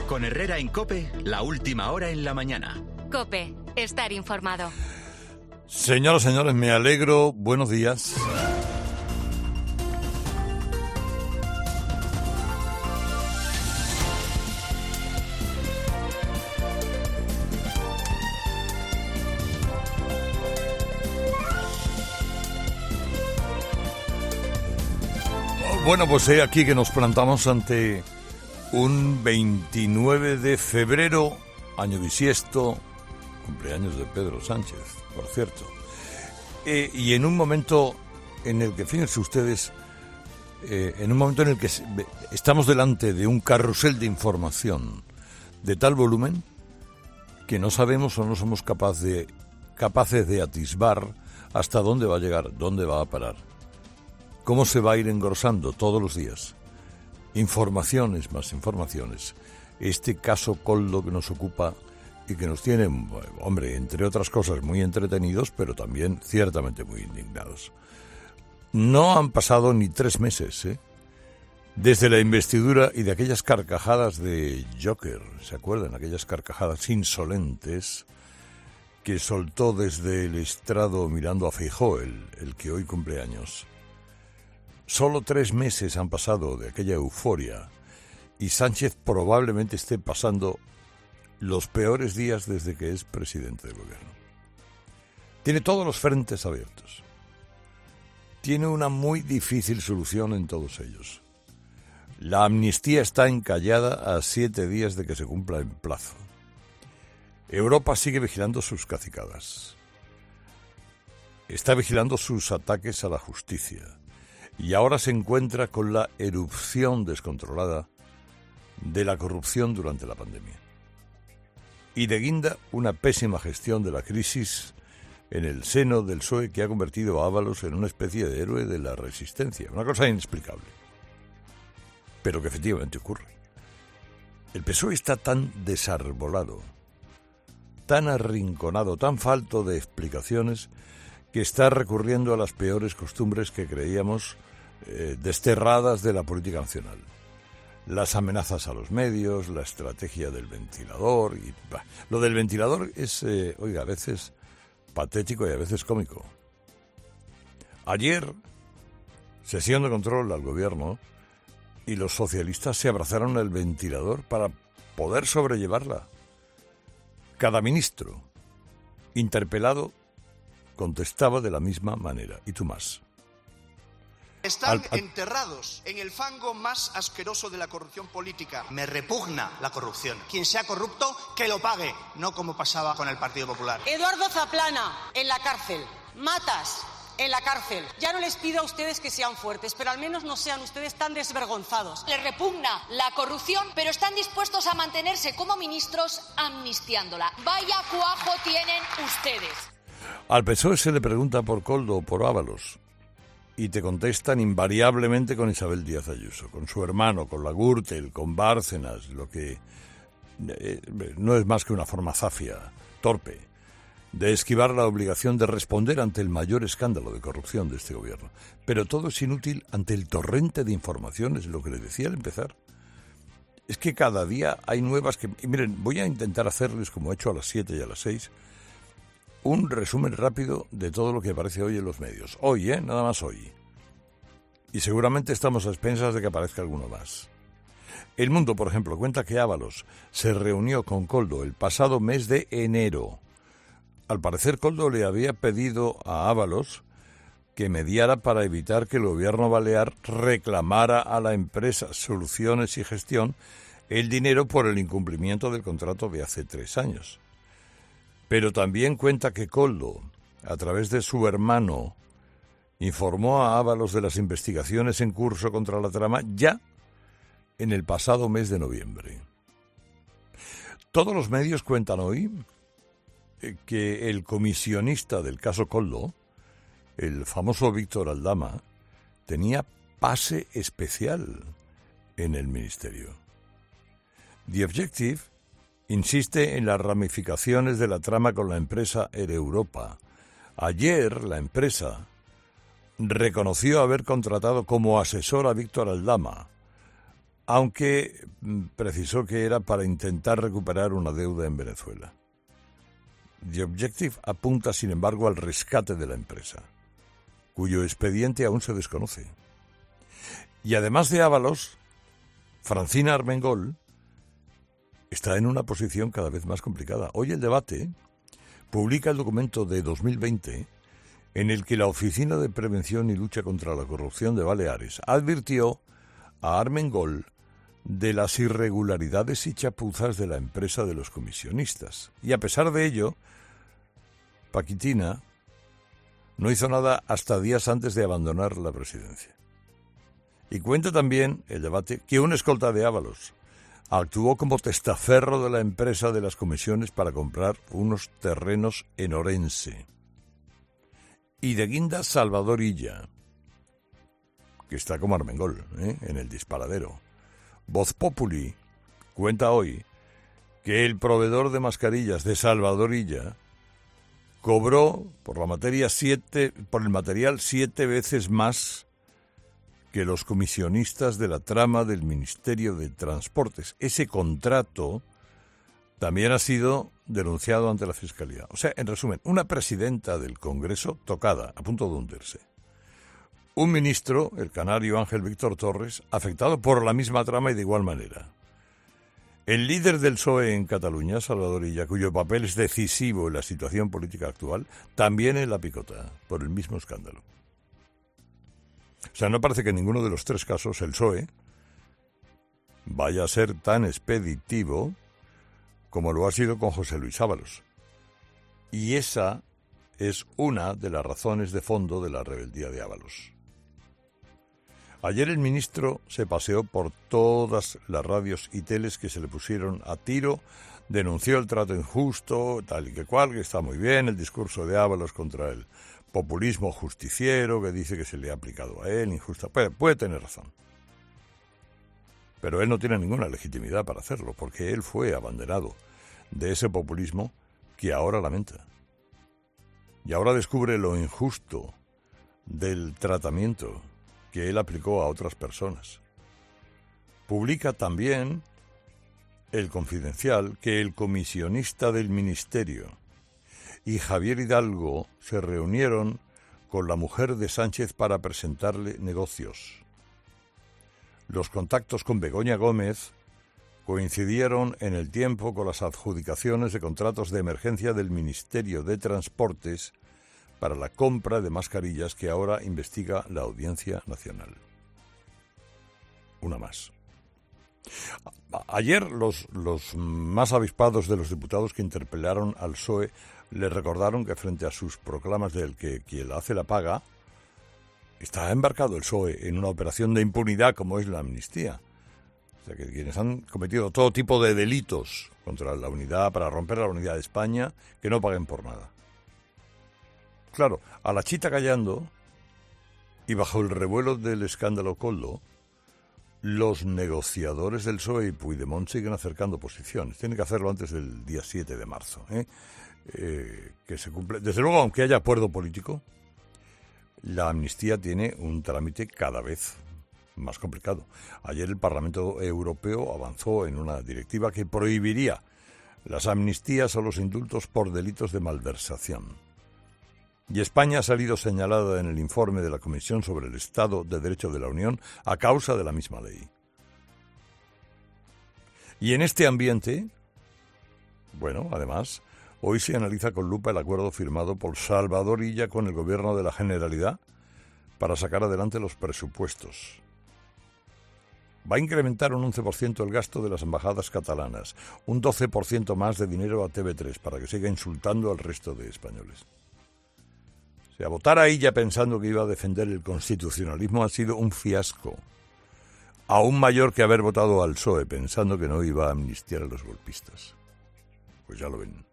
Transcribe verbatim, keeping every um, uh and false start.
Con Herrera en COPE, la última hora en la mañana. COPE, estar informado. Señoras y señores, me alegro. Buenos días. Bueno, pues he aquí que nos plantamos ante un veintinueve de febrero, año bisiesto, cumpleaños de Pedro Sánchez, por cierto. Eh, y en un momento en el que, fíjense ustedes, eh, en un momento en el que estamos delante de un carrusel de información de tal volumen que no sabemos o no somos capaz de, capaces de atisbar hasta dónde va a llegar, dónde va a parar. Cómo se va a ir engrosando todos los días. Informaciones más informaciones. Este caso Koldo que nos ocupa y que nos tiene, hombre, entre otras cosas, muy entretenidos, pero también ciertamente muy indignados. No han pasado ni tres meses, ¿eh? Desde la investidura y de aquellas carcajadas de Joker, ¿se acuerdan? Aquellas carcajadas insolentes que soltó desde el estrado mirando a Feijóo, el, el que hoy cumple años. Solo tres meses han pasado de aquella euforia y Sánchez probablemente esté pasando los peores días desde que es presidente del gobierno. Tiene todos los frentes abiertos. Tiene una muy difícil solución en todos ellos. La amnistía está encallada a siete días de que se cumpla en plazo. Europa sigue vigilando sus cacicadas. Está vigilando sus ataques a la justicia. Y ahora se encuentra con la erupción descontrolada de la corrupción durante la pandemia. Y de guinda, una pésima gestión de la crisis en el seno del P S O E que ha convertido a Ábalos en una especie de héroe de la resistencia. Una cosa inexplicable. Pero que efectivamente ocurre. El P S O E está tan desarbolado, tan arrinconado, tan falto de explicaciones, que está recurriendo a las peores costumbres que creíamos eh, desterradas de la política nacional. Las amenazas a los medios, la estrategia del ventilador. Y, bah, lo del ventilador es, eh, oiga, a veces patético y a veces cómico. Ayer, sesión de control al gobierno, y los socialistas se abrazaron al ventilador para poder sobrellevarla. Cada ministro interpelado contestaba de la misma manera. ¿Y tú más? Están al, al... enterrados en el fango más asqueroso de la corrupción política. Me repugna la corrupción. Quien sea corrupto, que lo pague, no como pasaba con el Partido Popular. Eduardo Zaplana, en la cárcel. Matas, en la cárcel. Ya no les pido a ustedes que sean fuertes, pero al menos no sean ustedes tan desvergonzados. Les repugna la corrupción, pero están dispuestos a mantenerse como ministros amnistiándola. Vaya cuajo tienen ustedes. Al P S O E se le pregunta por Koldo o por Ábalos y te contestan invariablemente con Isabel Díaz Ayuso, con su hermano, con la Gürtel, con Bárcenas, lo que eh, no es más que una forma zafia, torpe, de esquivar la obligación de responder ante el mayor escándalo de corrupción de este gobierno. Pero todo es inútil ante el torrente de informaciones, lo que les decía al empezar. Es que cada día hay nuevas que... Y miren, voy a intentar hacerles, como he hecho a las siete y a las seis, un resumen rápido de todo lo que aparece hoy en los medios. Hoy, ¿eh? Nada más hoy. Y seguramente estamos a expensas de que aparezca alguno más. El Mundo, por ejemplo, cuenta que Ábalos se reunió con Koldo el pasado mes de enero. Al parecer, Koldo le había pedido a Ábalos que mediara para evitar que el gobierno balear reclamara a la empresa Soluciones y Gestión el dinero por el incumplimiento del contrato de hace tres años. Pero también cuenta que Koldo, a través de su hermano, informó a Ábalos de las investigaciones en curso contra la trama ya en el pasado mes de noviembre. Todos los medios cuentan hoy que el comisionista del caso Koldo, el famoso Víctor Aldama, tenía pase especial en el ministerio. The Objective insiste en las ramificaciones de la trama con la empresa Air Europa. Ayer la empresa reconoció haber contratado como asesor a Víctor Aldama, aunque precisó que era para intentar recuperar una deuda en Venezuela. The Objective apunta, sin embargo, al rescate de la empresa, cuyo expediente aún se desconoce. Y además de Ábalos, Francina Armengol está en una posición cada vez más complicada. Hoy El Debate publica el documento de dos mil veinte en el que la Oficina de Prevención y Lucha contra la Corrupción de Baleares advirtió a Armengol de las irregularidades y chapuzas de la empresa de los comisionistas. Y a pesar de ello, Paquitina no hizo nada hasta días antes de abandonar la presidencia. Y cuenta también El Debate que un escolta de Ábalos actuó como testaferro de la empresa de las comisiones para comprar unos terrenos en Orense. Y de guinda Salvador Illa, que está como Armengol, ¿eh? en el disparadero. Voz Populi cuenta hoy que el proveedor de mascarillas de Salvador Illa cobró por la materia siete, por el material siete veces más que los comisionistas de la trama del Ministerio de Transportes. Ese contrato también ha sido denunciado ante la Fiscalía. O sea, en resumen, una presidenta del Congreso tocada, a punto de hundirse. Un ministro, el canario Ángel Víctor Torres, afectado por la misma trama y de igual manera. El líder del P S O E en Cataluña, Salvador Illa, cuyo papel es decisivo en la situación política actual, también en la picota, por el mismo escándalo. O sea, no parece que en ninguno de los tres casos el P S O E vaya a ser tan expeditivo como lo ha sido con José Luis Ábalos. Y esa es una de las razones de fondo de la rebeldía de Ábalos. Ayer el ministro se paseó por todas las radios y teles que se le pusieron a tiro, denunció el trato injusto, tal y que cual, que está muy bien, el discurso de Ábalos contra el populismo justiciero, que dice que se le ha aplicado a él, injusta. Puede, puede tener razón. Pero él no tiene ninguna legitimidad para hacerlo, porque él fue abanderado de ese populismo que ahora lamenta. Y ahora descubre lo injusto del tratamiento que él aplicó a otras personas. Publica también El Confidencial que el comisionista del ministerio y Javier Hidalgo se reunieron con la mujer de Sánchez para presentarle negocios. Los contactos con Begoña Gómez coincidieron en el tiempo con las adjudicaciones de contratos de emergencia del Ministerio de Transportes para la compra de mascarillas que ahora investiga la Audiencia Nacional. Una más. Ayer los, los más avispados de los diputados que interpelaron al P S O E le recordaron que frente a sus proclamas del que quien la hace la paga, está embarcado el P S O E en una operación de impunidad como es la amnistía. O sea, que quienes han cometido todo tipo de delitos contra la unidad, para romper la unidad de España, que no paguen por nada. Claro, a la chita callando y bajo el revuelo del escándalo Koldo, los negociadores del P S O E y Puigdemont siguen acercando posiciones. Tienen que hacerlo antes del día siete de marzo, ¿eh? Eh, que se cumple. Desde luego, aunque haya acuerdo político, la amnistía tiene un trámite cada vez más complicado. Ayer el Parlamento Europeo avanzó en una directiva que prohibiría las amnistías o los indultos por delitos de malversación. Y España ha salido señalada en el informe de la Comisión sobre el Estado de Derecho de la Unión a causa de la misma ley. Y en este ambiente, bueno, además, hoy se analiza con lupa el acuerdo firmado por Salvador Illa con el Gobierno de la Generalidad para sacar adelante los presupuestos. Va a incrementar un once por ciento el gasto de las embajadas catalanas, un doce por ciento más de dinero a T V tres para que siga insultando al resto de españoles. O sea, votar a Illa pensando que iba a defender el constitucionalismo ha sido un fiasco, aún mayor que haber votado al P S O E pensando que no iba a amnistiar a los golpistas. Pues ya lo ven.